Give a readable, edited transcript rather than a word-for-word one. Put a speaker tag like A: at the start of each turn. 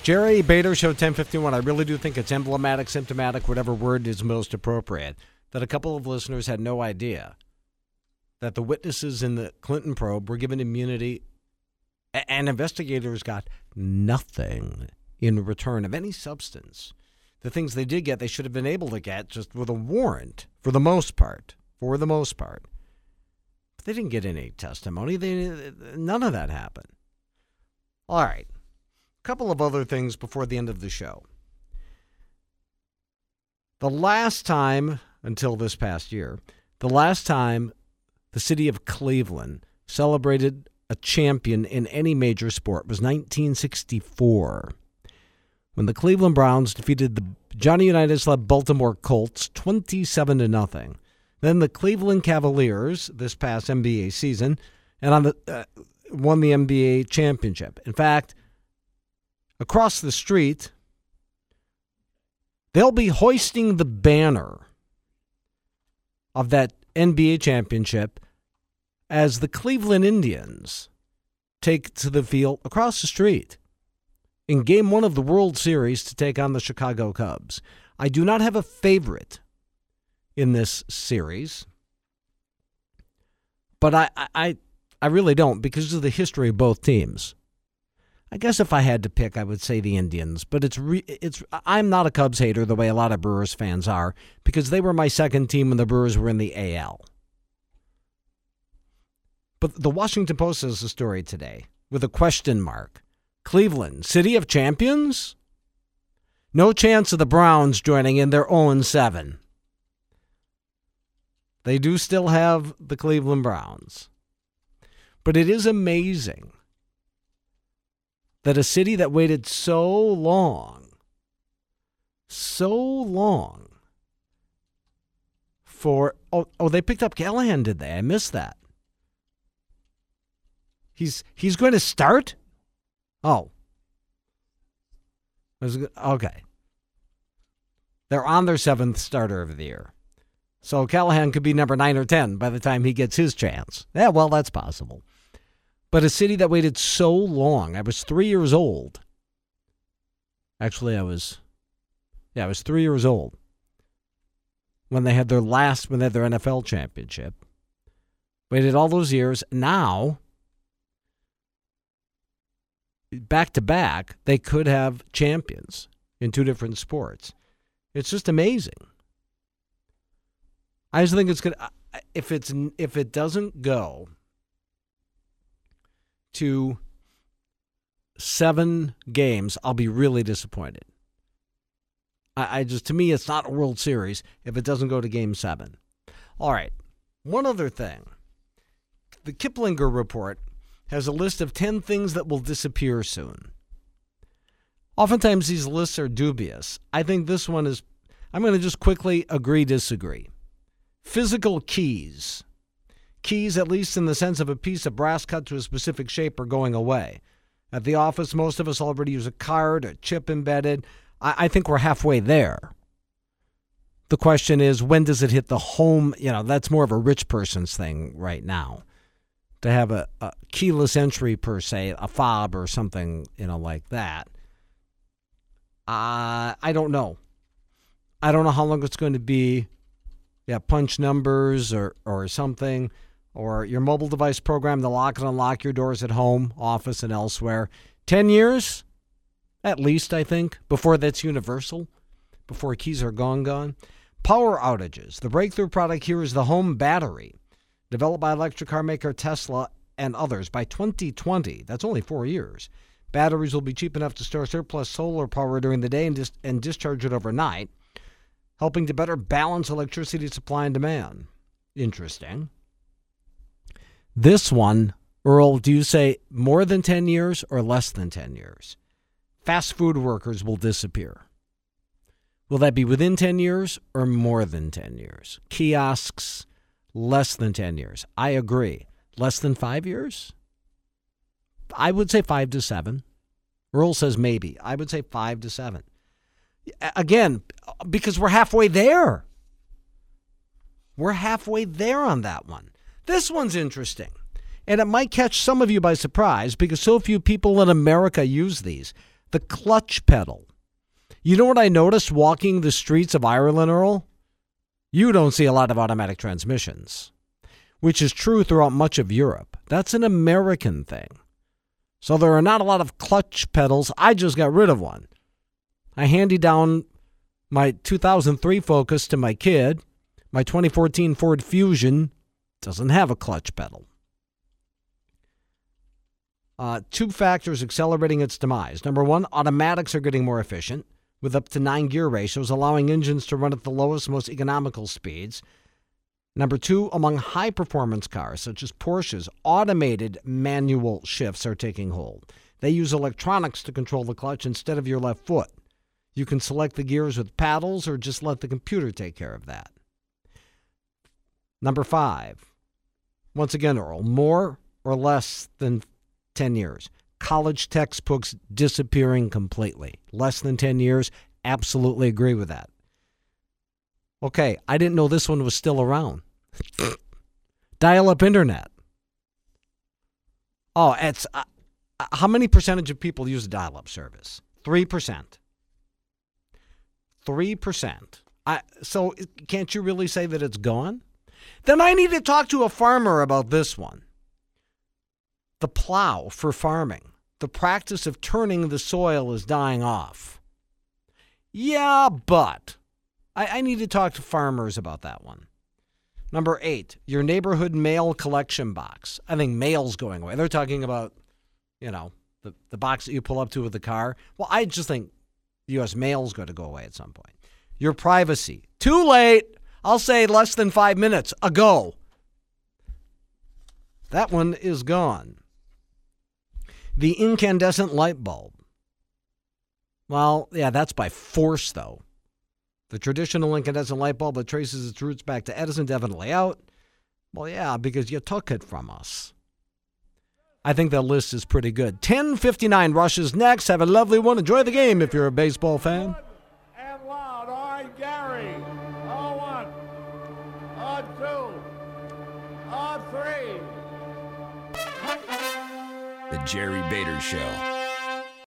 A: Jerry Bader, Show 1051. I really do think it's emblematic, symptomatic, whatever word is most appropriate, that a couple of listeners had no idea that the witnesses in the Clinton probe were given immunity and investigators got nothing in return of any substance. The things they did get, they should have been able to get just with a warrant, for the most part. But they didn't get any testimony. None of that happened. All right. A couple of other things before the end of the show. The last time, until this past year, the city of Cleveland celebrated a champion in any major sport was 1964, when the Cleveland Browns defeated the Johnny Unitas-led Baltimore Colts 27-0. Then the Cleveland Cavaliers this past NBA season won the NBA championship. In fact, across the street, they'll be hoisting the banner of that NBA championship as the Cleveland Indians take to the field across the street in Game 1 of the World Series to take on the Chicago Cubs. I do not have a favorite in this series, but I really don't, because of the history of both teams. I guess if I had to pick, I would say the Indians, but I'm not a Cubs hater the way a lot of Brewers fans are, because they were my second team when the Brewers were in the AL. But the Washington Post has a story today with a question mark. Cleveland, city of champions? No chance of the Browns joining in their 0-7. They do still have the Cleveland Browns. But it is amazing that a city that waited so long for... Oh, they picked up Callahan, did they? I missed that. He's going to start? Oh. Okay. They're on their 7th starter of the year. So Callahan could be number 9 or 10 by the time he gets his chance. Yeah, well, that's possible. But a city that waited so long. I was 3 years old. Actually, I was 3 years old when they had their NFL championship. Waited all those years. Now, back to back, they could have champions in 2 different sports. It's just amazing. I just think it's good. If it doesn't go to 7 games, I'll be really disappointed. To me, it's not a World Series if it doesn't go to Game 7. All right. One other thing. The Kiplinger report has a list of 10 things that will disappear soon. Oftentimes, these lists are dubious. I think this one is, I'm going to just quickly agree-disagree. Physical keys. Keys, at least in the sense of a piece of brass cut to a specific shape, are going away. At the office, most of us already use a card, a chip embedded. I think we're halfway there. The question is, when does it hit the home? That's more of a rich person's thing right now. To have a keyless entry, per se, a fob or something, like that. I don't know. I don't know how long it's going to be. Yeah, punch numbers or something, or your mobile device program to lock and unlock your doors at home, office, and elsewhere. 10 years, at least, I think, before that's universal, before keys are gone. Power outages. The breakthrough product here is the home battery, developed by electric car maker Tesla and others. By 2020, that's only 4 years, batteries will be cheap enough to store surplus solar power during the day and discharge it overnight, helping to better balance electricity supply and demand. Interesting. This one, Earl, do you say more than 10 years or less than 10 years? Fast food workers will disappear. Will that be within 10 years or more than 10 years? Kiosks, less than 10 years. I agree. Less than 5 years? I would say 5 to 7. Earl says maybe. I would say 5 to 7. Again, because we're halfway there. We're halfway there on that one. This one's interesting. And it might catch some of you by surprise because so few people in America use these. The clutch pedal. You know what I noticed walking the streets of Ireland, Earl? You don't see a lot of automatic transmissions, which is true throughout much of Europe. That's an American thing. So there are not a lot of clutch pedals. I just got rid of one. I handed down my 2003 Focus to my kid. My 2014 Ford Fusion doesn't have a clutch pedal. Two factors accelerating its demise. Number one, automatics are getting more efficient with up to 9 gear ratios, allowing engines to run at the lowest, most economical speeds. Number two, among high-performance cars, such as Porsches, automated manual shifts are taking hold. They use electronics to control the clutch instead of your left foot. You can select the gears with paddles or just let the computer take care of that. Number five, once again, Earl, more or less than 10 years. College textbooks disappearing completely. Less than 10 years, absolutely agree with that. Okay, I didn't know this one was still around. Dial-up internet. Oh, it's how many percentage of people use a dial-up service? 3%. 3%. So can't you really say that it's gone? Then I need to talk to a farmer about this one. The plow for farming. The practice of turning the soil is dying off. Yeah, but I need to talk to farmers about that one. Number 8, your neighborhood mail collection box. I think mail's going away. They're talking about, the box that you pull up to with the car. Well, I just think U.S. mail's going to go away at some point. Your privacy. Too late. I'll say less than 5 minutes ago. That one is gone. The incandescent light bulb. Well, yeah, that's by force, though. The traditional incandescent light bulb that traces its roots back to Edison definitely out. Well, yeah, because you took it from us. I think that list is pretty good. 10:59 Rush's next. Have a lovely one. Enjoy the game if you're a baseball fan.
B: And loud. All right, Gary. 0-1. 0-2. 0-3.
C: The Jerry Bader Show.